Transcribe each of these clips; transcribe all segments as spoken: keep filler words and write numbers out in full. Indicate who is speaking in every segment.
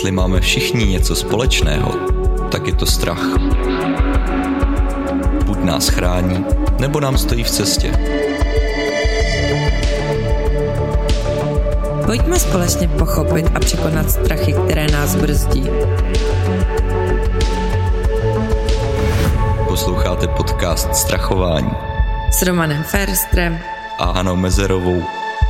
Speaker 1: Jestli máme všichni něco společného, tak je to strach. Buď nás chrání, nebo nám stojí v cestě.
Speaker 2: Pojďme společně pochopit a překonat strachy, které nás brzdí.
Speaker 1: Posloucháte podcast Strachování
Speaker 2: S Romanem Ferstrem
Speaker 1: a Hanou Mezerovou.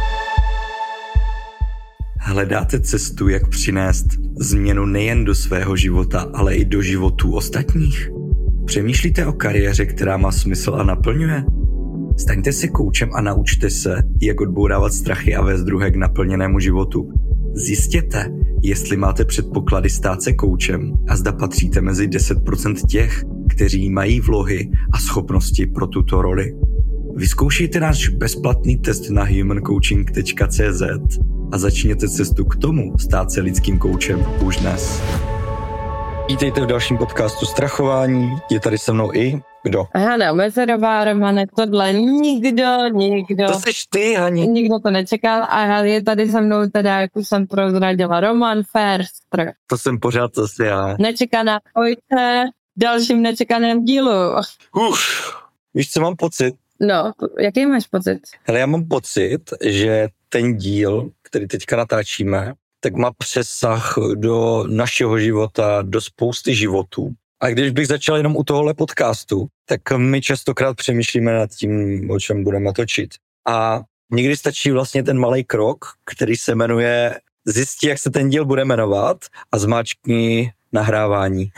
Speaker 3: Hledáte cestu, jak přinést změnu nejen do svého života, ale i do životů ostatních? Přemýšlíte o kariéře, která má smysl a naplňuje? Staňte si koučem a naučte se, jak odbourávat strachy a vést druhé k naplněnému životu. Zjistěte, jestli máte předpoklady stát se koučem a zda patříte mezi deset procent těch, kteří mají vlohy a schopnosti pro tuto roli. Vyzkoušejte náš bezplatný test na human coaching tečka cé zet a začněte cestu k tomu stát se lidským koučem už dnes. Vítejte v dalším podcastu Strachování. Je tady se mnou i kdo?
Speaker 2: Hana Mezerová, Romane, tohle nikdo, nikdo.
Speaker 3: To seš ty, Hani.
Speaker 2: Nikdo to nečekal a je tady se mnou teda, jak už jsem prozradila, Roman Ferstr.
Speaker 3: To jsem pořád zase já.
Speaker 2: Nečekaná ojce, dalším nečekaném dílu.
Speaker 3: Uf, víš, co mám pocit?
Speaker 2: No, jaký máš pocit?
Speaker 3: Hele, já mám pocit, že ten díl, který teďka natáčíme, tak má přesah do našeho života, do spousty životů. A když bych začal jenom u tohohle podcastu, tak my častokrát přemýšlíme nad tím, o čem budeme točit. A někdy stačí vlastně ten malý krok, který se jmenuje zjistí, jak se ten díl bude jmenovat a zmáčkni nahrávání.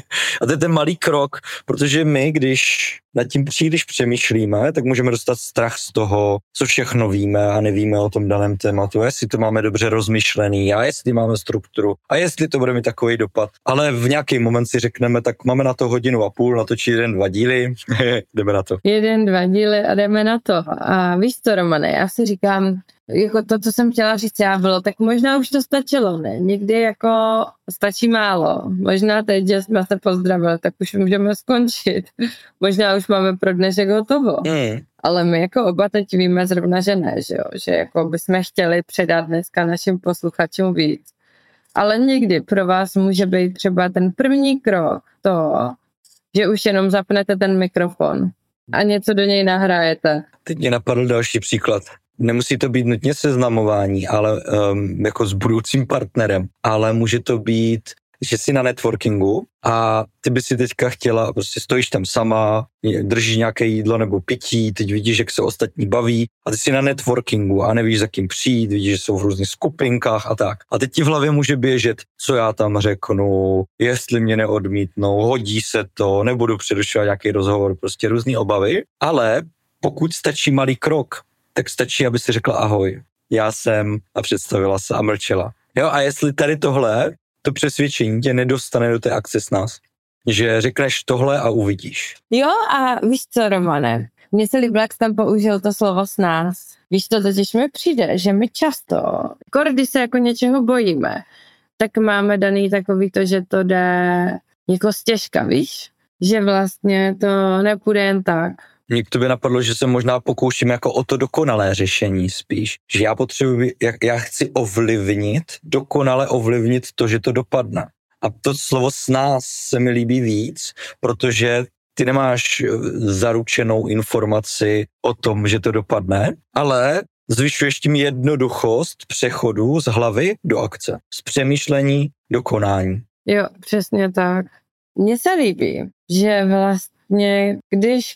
Speaker 3: A to je ten malý krok, protože my, když nad tím příliš přemýšlíme, tak můžeme dostat strach z toho, co všechno víme a nevíme o tom daném tématu, jestli to máme dobře rozmyšlený a jestli máme strukturu a jestli to bude mít takový dopad. Ale v nějaký moment si řekneme, tak máme na to hodinu a půl, natočit jeden, dva díly, jdeme na to.
Speaker 2: Jeden, dva díly a jdeme na to. A víš co, Romane, já si říkám, jako to, co jsem chtěla říct já bylo, tak možná už to stačilo, ne? Někdy jako stačí málo. Možná teď, že jsme se pozdravili, tak už můžeme skončit. Možná už máme pro dnešek hotovo. Mm. Ale my jako oba teď víme zrovna, že ne, že jo? Že jako bychom chtěli předat dneska našim posluchačům víc. Ale někdy pro vás může být třeba ten první krok toho, že už jenom zapnete ten mikrofon a něco do něj nahrajete.
Speaker 3: Teď mě napadl další příklad. Nemusí to být nutně seznamování, ale um, jako s budoucím partnerem, ale může to být, že jsi na networkingu a ty by si teďka chtěla, prostě stojíš tam sama, držíš nějaké jídlo nebo pití, teď vidíš, jak se ostatní baví a ty jsi na networkingu a nevíš, za kým přijít, vidíš, že jsou v různých skupinkách a tak. A teď ti v hlavě může běžet, co já tam řeknu, jestli mě neodmítnou, hodí se to, nebudu přerušovat nějaký rozhovor, prostě různý obavy, ale pokud stačí malý krok, tak stačí, aby si řekla ahoj, já jsem a představila se a mlčela. Jo, a jestli tady tohle, to přesvědčení tě nedostane do té akce s nás, že řekneš tohle a uvidíš.
Speaker 2: Jo, a víš co, Romane, mně se líbilo, jak jsi tam použil to slovo s nás. Víš to, totiž mi přijde, že my často, když se jako něčeho bojíme, tak máme daný takový to, že to jde jako stěžka, víš? Že vlastně to nepůjde jen tak.
Speaker 3: Mně k tobě napadlo, že se možná pokouším jako o to dokonalé řešení spíš. Že já potřebuji, já chci ovlivnit, dokonale ovlivnit to, že to dopadne. A to slovo s nás se mi líbí víc, protože ty nemáš zaručenou informaci o tom, že to dopadne, ale zvyšuješ tím jednoduchost přechodu z hlavy do akce. Z přemýšlení do konání.
Speaker 2: Jo, přesně tak. Mně se líbí, že vlastně Mě, když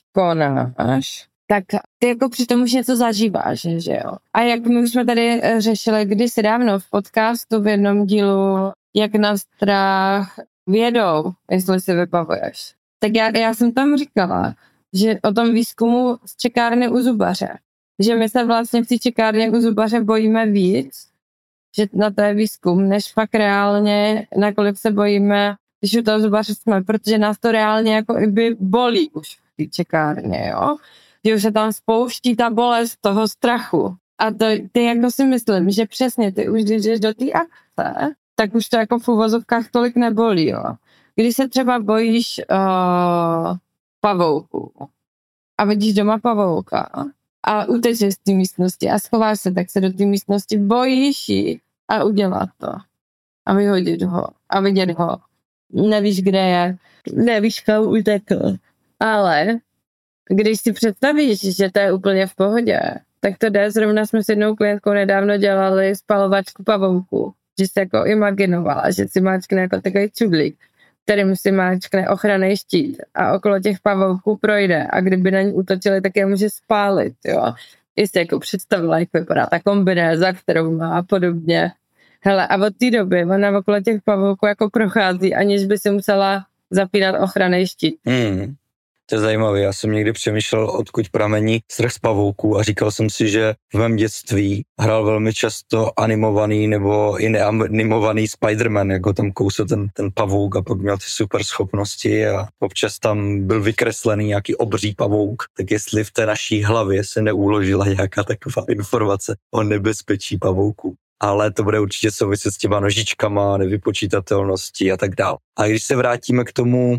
Speaker 2: konáš, tak ty jako přitom už něco zažíváš, že jo. A jak my už jsme tady řešili kdysi dávno v podcastu v jednom dílu, jak na strach vědou, jestli si vypavuješ. Tak já, já jsem tam říkala, že o tom výzkumu z čekárny u zubaře, že my se vlastně v té čekárně u zubaře bojíme víc, že na to je výzkum, než fakt reálně, nakolik se bojíme, když u toho zubaře jsme, protože nás to reálně jako i by bolí už v té čekárně, jo. Že už se tam spouští ta bolest toho strachu. A to, ty jako si myslím, že přesně ty už když jdeš do té akce, tak už to jako v uvozovkách tolik nebolí, jo. Když se třeba bojíš uh, pavouku a vidíš doma pavouka a utečeš z té místnosti a schováš se, tak se do té místnosti bojíš jít a udělat to. a vyhodit ho a vidět ho. Nevíš, kde je, nevíš, kam utekl. Ale když si představíš, že to je úplně v pohodě, tak to jde. Zrovna jsme s jednou klientkou nedávno dělali spalovačku pavouků, že si jako imaginovala, že si máčkne jako takový čudlík, kterým si máčkne ochranný štít a okolo těch pavouků projde a kdyby na ní útočili, tak je může spálit, jo. Jestli jako představila, jak vypadá ta kombinéza, kterou má a podobně. Hele, a od té doby ona okolo těch pavouků jako prochází, aniž by si musela zapínat ochranný štít.
Speaker 3: Hmm. To je zajímavé, já jsem někdy přemýšlel, odkud pramení strach z pavouků a říkal jsem si, že v mém dětství hrál velmi často animovaný nebo i neanimovaný Spider-Man, jako tam kousl ten, ten pavouk a pak měl ty super schopnosti a občas tam byl vykreslený nějaký obří pavouk, tak jestli v té naší hlavě se neuložila nějaká taková informace o nebezpečí pavouků. Ale to bude určitě souviset s těma nožičkama, nevypočítatelností a tak dál. A když se vrátíme k tomu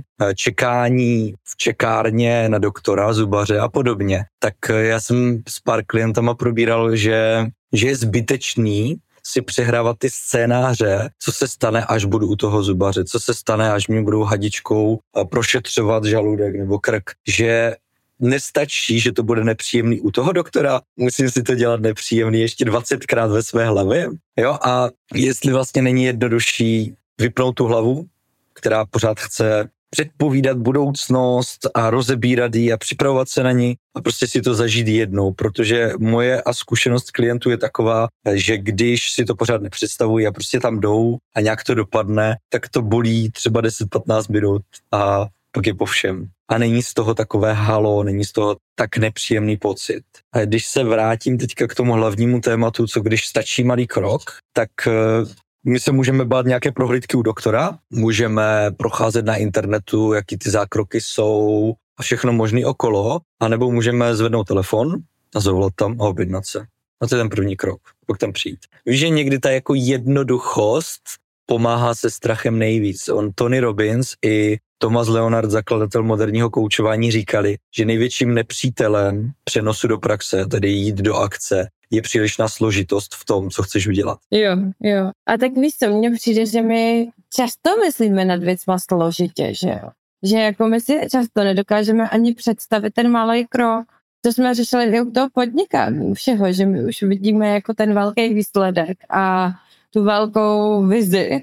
Speaker 3: čekání v čekárně na doktora, zubaře a podobně, tak já jsem s pár klientama probíral, že, že je zbytečný si přehrávat ty scénáře, co se stane, až budu u toho zubaře, co se stane, až mě budou hadičkou prošetřovat žaludek nebo krk, že nestačí, že to bude nepříjemný u toho doktora, musím si to dělat nepříjemný ještě dvacetkrát ve své hlavě, jo, a jestli vlastně není jednodušší vypnout tu hlavu, která pořád chce předpovídat budoucnost a rozebírat ji a připravovat se na ní a prostě si to zažít jednou, protože moje a zkušenost klientů je taková, že když si to pořád nepředstavují a prostě tam jdou a nějak to dopadne, tak to bolí třeba deset patnáct minut a pak je po všem. A není z toho takové halo, není z toho tak nepříjemný pocit. A když se vrátím teďka k tomu hlavnímu tématu, co když stačí malý krok, tak my se můžeme bát nějaké prohlídky u doktora, můžeme procházet na internetu, jaký ty zákroky jsou a všechno možný okolo, anebo můžeme zvednout telefon a zavolat tam a objednat se. A to je ten první krok, pak tam přijít. Víš, že někdy ta jako jednoduchost pomáhá se strachem nejvíc. On Tony Robbins i Thomas Leonard, zakladatel moderního koučování, říkali, že největším nepřítelem přenosu do praxe, tedy jít do akce, je přílišná složitost v tom, co chceš udělat.
Speaker 2: Jo, jo. A tak víš co, mně přijde, že my často myslíme nad věcma složitě, že jo. Že jako my si často nedokážeme ani představit ten malý krok. To jsme řešili i u toho podnikání, všeho, že my už vidíme jako ten velký výsledek a tu velkou vizi,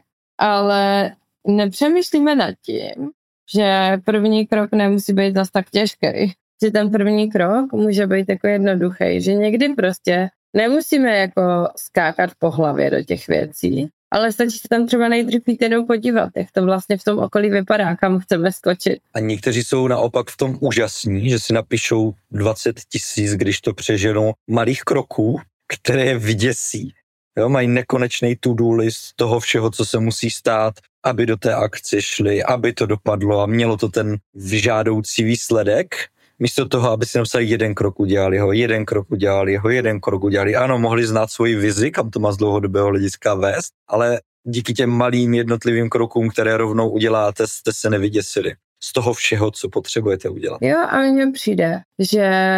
Speaker 2: ale nepřemýšlíme nad tím, že první krok nemusí být zas tak těžký. Že ten první krok může být jako jednoduchý, že někdy prostě nemusíme jako skákat po hlavě do těch věcí, ale stačí se tam třeba nejdřív jít jednou podívat, jak to vlastně v tom okolí vypadá, kam chceme skočit.
Speaker 3: A někteří jsou naopak v tom úžasní, že si napíšou dvacet tisíc, když to přeženou, malých kroků, které je vyděsí. Jo, mají nekonečný to-do list toho všeho, co se musí stát, aby do té akce šli, aby to dopadlo a mělo to ten žádoucí výsledek. Místo toho, aby si napsali jeden krok udělali ho, jeden krok udělali ho, jeden krok udělali. Ano, mohli znát svoji vizi, kam to má z dlouhodobého hlediska vést, ale díky těm malým jednotlivým krokům, které rovnou uděláte, jste se nevyděsili z toho všeho, co potřebujete udělat.
Speaker 2: Jo, a mně přijde, že,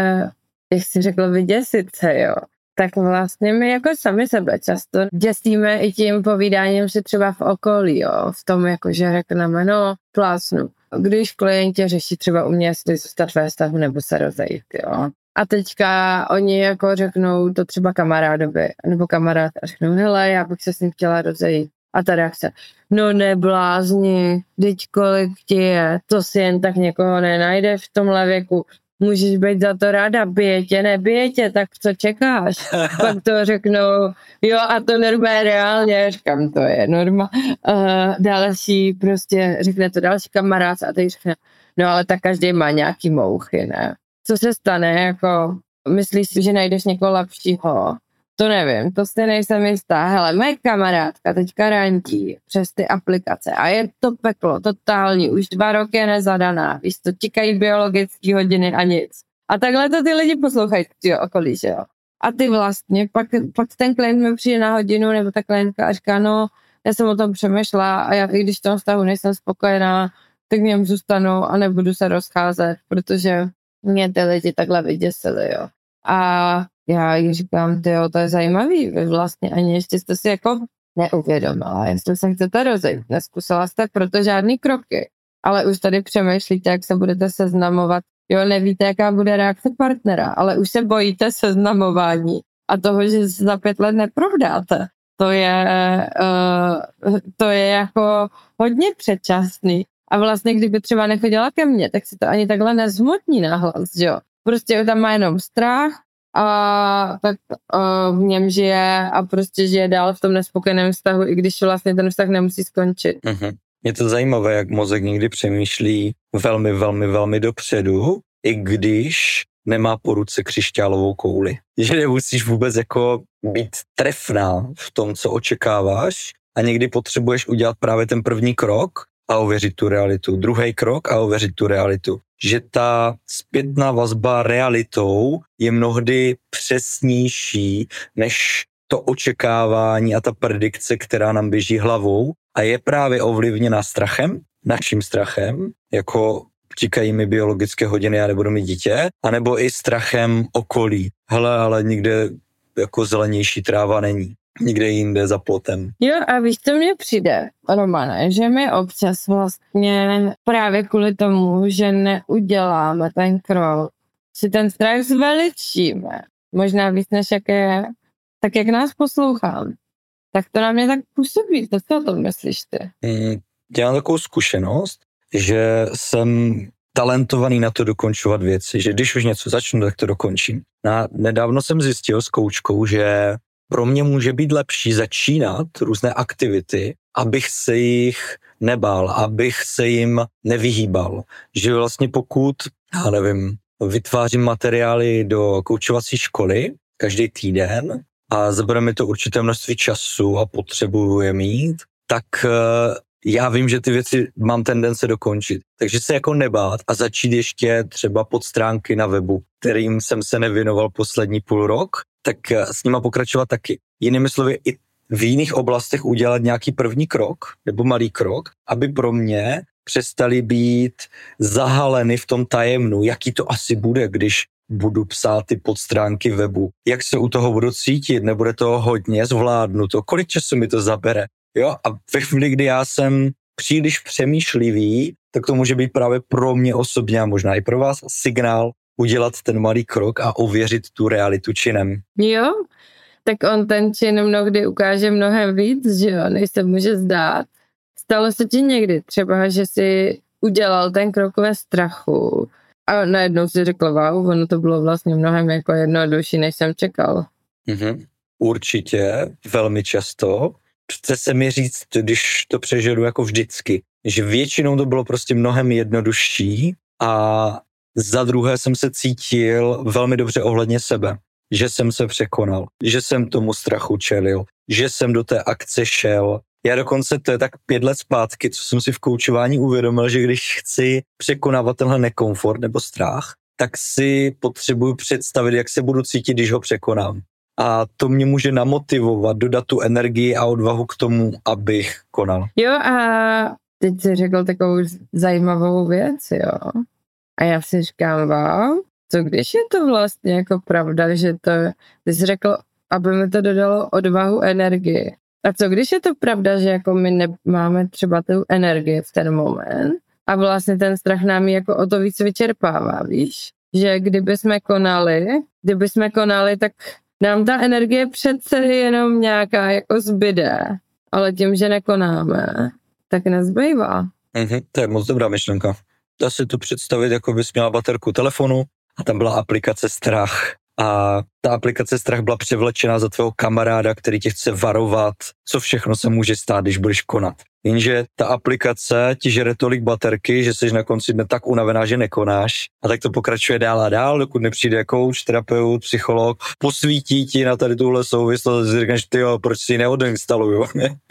Speaker 2: jak jsi řekl, vyděsit se, jo. Tak vlastně my jako sami sebe často děsíme i tím povídáním si třeba v okolí, jo, v tom jako, že řekneme, no, plásnu. Když klienti řeší třeba u mě, jestli zůstat ve vztahu nebo se rozejít, jo. A teďka oni jako řeknou to třeba kamarádovi, nebo kamarád a řeknou, hele, já bych se s ním chtěla rozejít. A ta reakce, no neblázni, teď kolik ti je, to si jen tak někoho nenajdeš v tomhle věku. Můžeš být za to ráda, bije tě, nebije tě, tak co čekáš? Pak to řeknou, jo a to normálně reálně, říkám, to je norma. Uh, další prostě, řekne to další kamarád a teď řekne, no ale tak každý má nějaký mouchy, ne? Co se stane, jako myslíš si, že najdeš někoho lepšího? To nevím, to si nejsem jistá. Hele, moje kamarádka teďka rantí přes ty aplikace a je to peklo, totální, už dva roky je nezadaná, víš, to tikají biologické hodiny a nic. A takhle to ty lidi poslouchají, tyjo, okolí, že jo. A ty vlastně, pak, pak ten klient mi přijde na hodinu, nebo ta klientka a říká, no, já jsem o tom přemýšlela a já, i když v tom vztahu nejsem spokojená, tak v něm zůstanu a nebudu se rozcházet, protože mě ty lidi takhle vyděsili, jo. A já jí říkám, tyjo, to je zajímavý, vy vlastně ani ještě jste si jako neuvědomila, jestli se chcete rozejít. Neskusila jste proto žádný kroky, ale už tady přemýšlíte, jak se budete seznamovat. Jo, nevíte, jaká bude reakce partnera, ale už se bojíte seznamování a toho, že za pět let neprovdáte. To je, uh, to je jako hodně předčasný. A vlastně, kdyby třeba nechodila ke mně, tak si to ani takhle nezmotní nahlas, jo. Prostě tam má jenom strach a tak uh, v něm žije a prostě žije dál v tom nespokojeném vztahu, i když vlastně ten vztah nemusí skončit.
Speaker 3: Mm-hmm. Je to zajímavé, jak mozek někdy přemýšlí velmi, velmi, velmi dopředu, i když nemá po ruce křišťálovou kouli. Že nemusíš vůbec jako být trefná v tom, co očekáváš a někdy potřebuješ udělat právě ten první krok a ověřit tu realitu. Druhý krok a ověřit tu realitu. Že ta zpětná vazba realitou je mnohdy přesnější než to očekávání a ta predikce, která nám běží hlavou a je právě ovlivněna strachem, naším strachem, jako tíkají mi biologické hodiny, já nebudu mít dítě, anebo i strachem okolí. Hele, ale nikde jako zelenější tráva není. Nikde jinde za plotem.
Speaker 2: Jo, a víš, co mně přijde, Romane, že my občas vlastně právě kvůli tomu, že neuděláme ten krok, si ten strach zveličíme. Možná víc, než jak je, tak jak nás poslouchám. Tak to na mě tak působí. To co o tom myslíš ty?
Speaker 3: Mm, já mám takovou zkušenost, že jsem talentovaný na to dokončovat věci, že když už něco začnu, tak to dokončím. A nedávno jsem zjistil s koučkou, že pro mě může být lepší začínat různé aktivity, abych se jich nebál, abych se jim nevyhýbal. Že vlastně pokud, já nevím, vytvářím materiály do koučovací školy každý týden a zabere mi to určité množství času a potřebuju je mít, tak já vím, že ty věci mám tendence dokončit. Takže se jako nebát a začít ještě třeba podstránky na webu, kterým jsem se nevěnoval poslední půl rok, tak s nima pokračovat taky. Jinými slovy, i v jiných oblastech udělat nějaký první krok, nebo malý krok, aby pro mě přestali být zahaleny v tom tajemnu, jaký to asi bude, když budu psát ty podstránky webu. Jak se u toho budu cítit, nebude toho hodně, zvládnu to, kolik času mi to zabere. Jo, a ve chvíli, kdy já jsem příliš přemýšlivý, tak to může být právě pro mě osobně a možná i pro vás signál udělat ten malý krok a ověřit tu realitu činem.
Speaker 2: Jo, tak on ten čin mnohdy ukáže mnohem víc, že jo, než se může zdát. Stalo se ti někdy třeba, že jsi udělal ten krok ve strachu a najednou si řekl, wow, ono to bylo vlastně mnohem jako jednodušší, než jsem čekal.
Speaker 3: Mhm. Určitě, velmi často. Chce se mi říct, když to přežiju jako vždycky, že většinou to bylo prostě mnohem jednodušší a za druhé jsem se cítil velmi dobře ohledně sebe, že jsem se překonal, že jsem tomu strachu čelil, že jsem do té akce šel. Já dokonce, to je tak pět let zpátky, co jsem si v koučování uvědomil, že když chci překonávat tenhle nekomfort nebo strach, tak si potřebuju představit, jak se budu cítit, když ho překonám. A to mě může namotivovat, dodat tu energii a odvahu k tomu, abych konal.
Speaker 2: Jo, a teď jsi řekl takovou zajímavou věc, jo. A já si říkám, wow, co když je to vlastně jako pravda, že to, ty jsi řekl, aby mi to dodalo odvahu, energii. A co když je to pravda, že jako my nemáme třeba tu energii v ten moment a vlastně ten strach nám jako o to víc vyčerpává, víš? Že kdyby jsme konali, kdyby jsme konali, tak nám ta energie přece jenom nějaká jako zbyde, ale tím, že nekonáme, tak nezbývá.
Speaker 3: Mhm, to je moc dobrá myšlenka. Dá si to představit, jako bys měla baterku telefonu a tam byla aplikace strach. A ta aplikace strach byla převlečena za tvého kamaráda, který tě chce varovat, co všechno se může stát, když budeš konat. Jenže ta aplikace ti žere tolik baterky, že jsi na konci dne tak unavená, že nekonáš. A tak to pokračuje dál a dál, dokud nepřijde coach, terapeut, psycholog, posvítí ti na tady tuhle souvislost, že říkáš, tyjo, proč si ji neodinstaluju?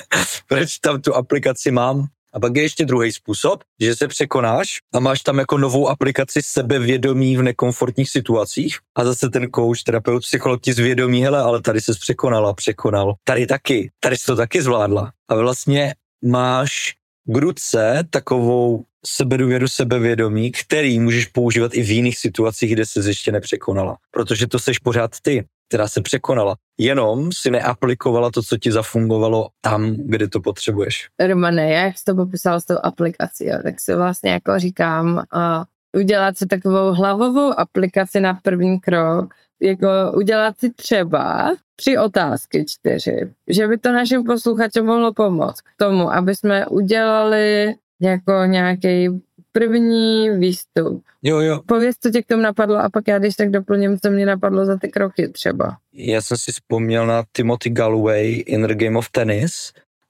Speaker 3: Proč tam tu aplikaci mám? A pak je ještě druhý způsob, že se překonáš a máš tam jako novou aplikaci sebevědomí v nekomfortních situacích a zase ten coach, terapeut, psycholog ti zvědomí, hele, ale tady ses překonala, překonal. Tady taky, tady jsi to taky zvládla. A vlastně máš k ruce takovou sebedůvěru, sebevědomí, který můžeš používat i v jiných situacích, kde ses ještě nepřekonala. Protože to seš pořád ty. která se překonala. Jenom si neaplikovala to, co ti zafungovalo tam, kde to potřebuješ.
Speaker 2: Romane, jak jsi to popsal s tou aplikací, jo, tak si vlastně jako říkám, a udělat si takovou hlavovou aplikaci na první krok, jako udělat si třeba tři otázky, čtyři, že by to našim posluchačům mohlo pomoct k tomu, aby jsme udělali jako nějaký první výstup.
Speaker 3: Jo, jo.
Speaker 2: Pověz, co tě k tomu napadlo a pak já když tak doplním, co mě napadlo za ty kroky třeba.
Speaker 3: Já jsem si vzpomněl na Timothy Galloway Inner Game of Tennis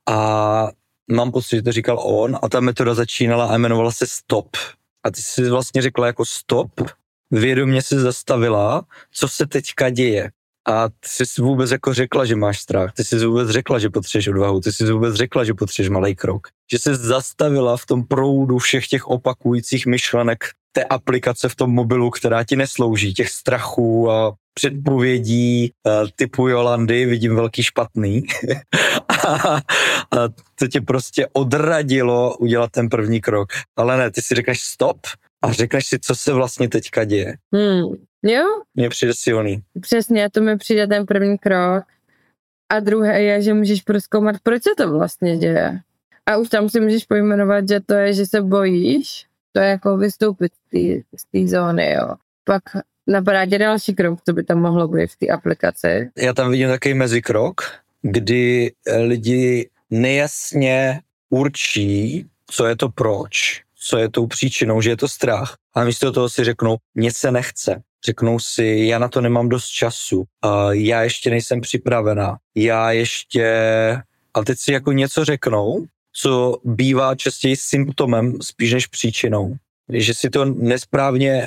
Speaker 3: a mám pocit, že to říkal on a ta metoda začínala a jmenovala se Stop. A ty jsi vlastně řekla jako stop, vědomě se zastavila, co se teďka děje. A ty jsi vůbec jako řekla, že máš strach, ty jsi vůbec řekla, že potřebuješ odvahu, ty jsi vůbec řekla, že potřebuješ malý krok. Že jsi zastavila v tom proudu všech těch opakujících myšlenek té aplikace v tom mobilu, která ti neslouží, těch strachů a předpovědí typu Jolandy, vidím velký špatný. a, a to tě prostě odradilo udělat ten první krok. Ale ne, ty si řekneš stop a řekneš si, co se vlastně teďka děje.
Speaker 2: Hmm. Jo?
Speaker 3: Mně přijde silný.
Speaker 2: Přesně, to mi přijde ten první krok. A druhé je, že můžeš prozkoumat, proč se to vlastně děje. A už tam si můžeš pojmenovat, že to je, že se bojíš. To je jako vystoupit z té zóny, jo. Pak napadá tě další krok, co by tam mohlo být v té aplikaci.
Speaker 3: Já tam vidím takový mezikrok, kdy lidi nejasně určí, co je to proč, co je tou příčinou, že je to strach. A místo toho si řeknou, mně se nechce. Řeknou si, já na to nemám dost času, a já ještě nejsem připravená, já ještě... A teď si jako něco řeknou, co bývá častěji symptomem spíš než příčinou. Že si to nesprávně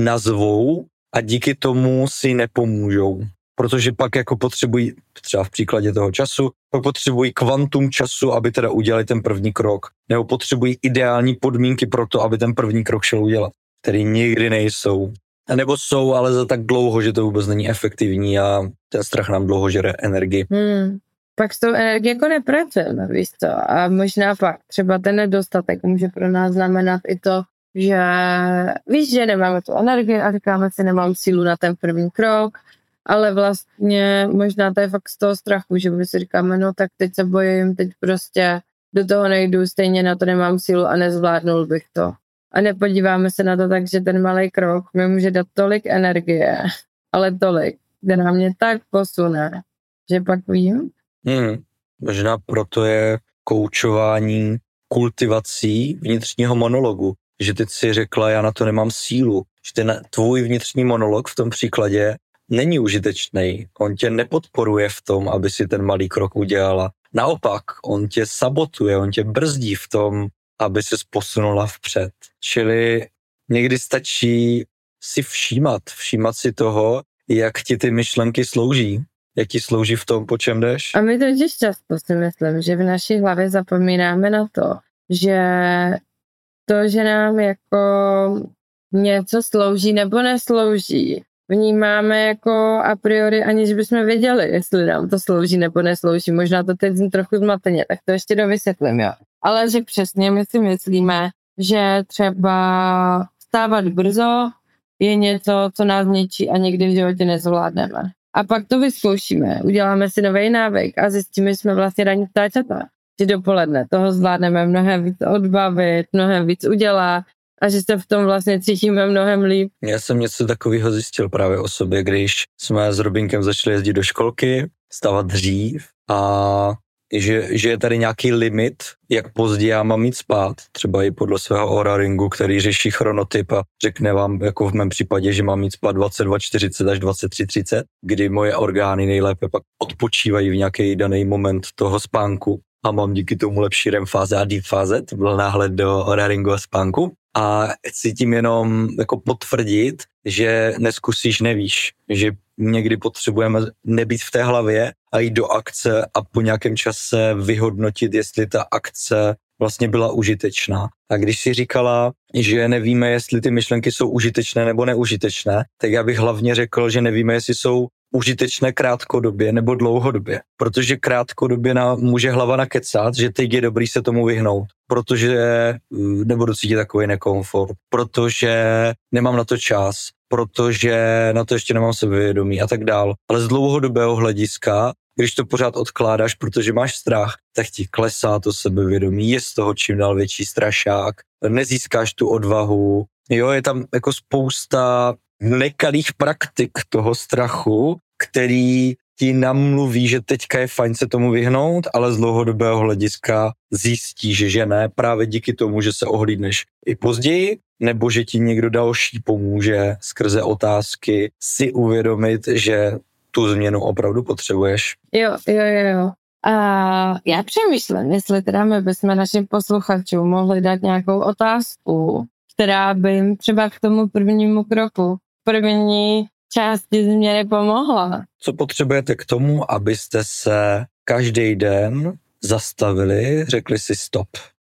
Speaker 3: nazvou a díky tomu si nepomůžou. Protože pak jako potřebují, třeba v příkladě toho času, pak potřebují kvantum času, aby teda udělali ten první krok. Nebo potřebují ideální podmínky pro to, aby ten první krok šel udělat, který nikdy nejsou. A nebo jsou, ale za tak dlouho, že to vůbec není efektivní a ten strach nám dlouho žere energii.
Speaker 2: Hmm. Pak s tou energií jako nepracujeme, víš co? A možná pak třeba ten nedostatek může pro nás znamenat i to, že víš, že nemáme tu energii a říkáme si, nemám sílu na ten první krok, ale vlastně možná to je fakt z toho strachu, že my si říkáme, no tak teď se bojím, teď prostě do toho nejdu, stejně na to nemám sílu a nezvládnul bych to. A nepodíváme se na to tak, že ten malý krok mi může dát tolik energie, ale tolik, která mě tak posune, že pak vím.
Speaker 3: Hmm, možná proto je koučování kultivací vnitřního monologu, že teď si řekla, já na to nemám sílu, že ten tvůj vnitřní monolog v tom příkladě není užitečný, on tě nepodporuje v tom, aby si ten malý krok udělala. Naopak, on tě sabotuje, on tě brzdí v tom, aby se posunula vpřed. Čili někdy stačí si všímat, všímat si toho, jak ti ty myšlenky slouží, jak ti slouží v tom, po čem jdeš.
Speaker 2: A my totiž často si myslím, že v naší hlavě zapomínáme na to, že to, že nám jako něco slouží nebo neslouží, vnímáme jako a priori, aniž bychom věděli, jestli nám to slouží nebo neslouží. Možná to teď zní trochu zmateně, tak to ještě dovysvětlím, jo. Ale že přesně my si myslíme, že třeba vstávat brzo je něco, co nás ničí a nikdy v životě nezvládneme. A pak to vyzkoušíme, uděláme si nový návyk a zjistíme, že jsme vlastně ranní ptáčata. Že dopoledne toho zvládneme mnohem víc odbavit, mnohem víc udělat a že se v tom vlastně cítíme mnohem líp.
Speaker 3: Já jsem něco takového zjistil právě o sobě, když jsme s Robinkem začali jezdit do školky, stávat dřív a že, že je tady nějaký limit, jak pozdě já mám jít spát, třeba i podle svého Oura Ringu, který řeší chronotyp a řekne vám, jako v mém případě, že mám jít spát dvacet dva čtyřicet až dvacet tři třicet, kdy moje orgány nejlépe pak odpočívají v nějaký daný moment toho spánku a mám díky tomu lepší R E M fáze a deep fáze, to byl náhled do Oura Ringu a spánku. A cítím jenom jako potvrdit, že neskusíš, nevíš, že někdy potřebujeme nebýt v té hlavě a jít do akce a po nějakém čase vyhodnotit, jestli ta akce vlastně byla užitečná. A když si říkala, že nevíme, jestli ty myšlenky jsou užitečné nebo neužitečné, tak já bych hlavně řekl, že nevíme, jestli jsou užitečné krátkodobě nebo dlouhodobě. Protože krátkodobě nám může hlava nakecat, že teď je dobrý se tomu vyhnout, protože nebudu cítit takový nekomfort, protože nemám na to čas, protože na to ještě nemám sebevědomí a tak dál. Ale z dlouhodobého hlediska, když to pořád odkládáš, protože máš strach, tak ti klesá to sebevědomí, je z toho čím dál větší strašák, nezískáš tu odvahu. Jo, je tam jako spousta nekalých praktik toho strachu, který ti namluví, že teďka je fajn se tomu vyhnout, ale z dlouhodobého hlediska zjistíš, že ne, právě díky tomu, že se ohlídneš i později, nebo že ti někdo další pomůže skrze otázky si uvědomit, že tu změnu opravdu potřebuješ.
Speaker 2: Jo, jo, jo, jo. A já přemýšlím, jestli teda my bychom našim posluchačům mohli dát nějakou otázku, která by jim třeba k tomu prvnímu kroku, první části změny pomohla.
Speaker 3: Co potřebujete k tomu, abyste se každý den zastavili, řekli si stop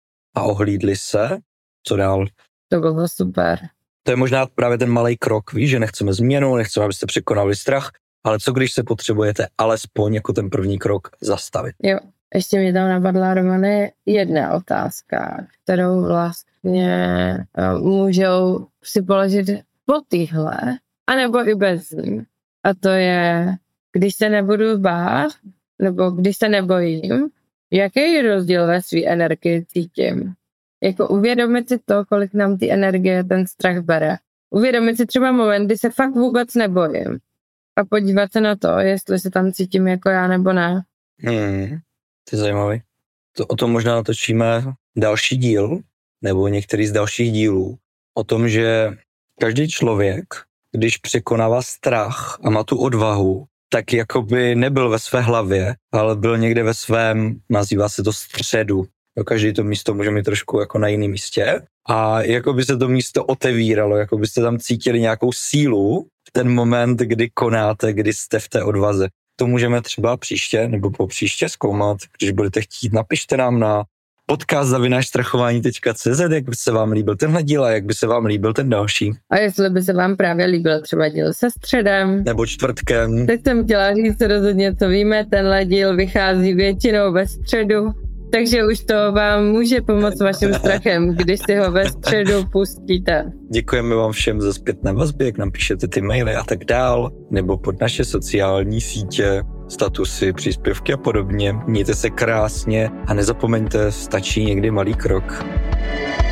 Speaker 3: a ohlídli se, co dál?
Speaker 2: To bylo super.
Speaker 3: To je možná právě ten malý krok, víš, že nechceme změnu, nechceme, abyste překonali strach, ale co když se potřebujete alespoň jako ten první krok zastavit?
Speaker 2: Jo, ještě mi tam napadla, Romane, jedna otázka, kterou vlastně uh, můžou si položit po týhle, anebo i bez ní. A to je, když se nebudu bát, nebo když se nebojím, jaký je rozdíl ve své energii cítím? Jako uvědomit si to, kolik nám ty energie ten strach bere. Uvědomit si třeba moment, kdy se fakt vůbec nebojím. A podívat se na to, jestli se tam cítím jako já nebo ne.
Speaker 3: Hmm, to je zajímavý. To, o tom možná natočíme další díl, nebo některý z dalších dílů, o tom, že každý člověk, když překonává strach a má tu odvahu, tak jakoby nebyl ve své hlavě, ale byl někde ve svém, nazývá se to středu. Jo, každý to místo může mít trošku jako na jiném místě. A jakoby se to místo otevíralo, jako byste tam cítili nějakou sílu v ten moment, kdy konáte, kdy jste v té odvaze. To můžeme třeba příště nebo po příště zkoumat. Když budete chtít, napište nám na podcast zavináč strachování tečka cé zet, jak by se vám líbil tenhle díl a jak by se vám líbil ten další.
Speaker 2: A jestli by se vám právě líbil třeba díl se středem.
Speaker 3: Nebo čtvrtkem.
Speaker 2: Teď jsem chtěla říct rozhodně, co víme, tenhle díl vychází většinou ve středu, takže už to vám může pomoct vašim strachem, když si ho ve středu pustíte.
Speaker 3: Děkujeme vám všem za zpětné vazby, jak nám píšete ty maily a tak dál, nebo pod naše sociální sítě, statusy, příspěvky a podobně. Mějte se krásně a nezapomeňte, stačí někdy malý krok.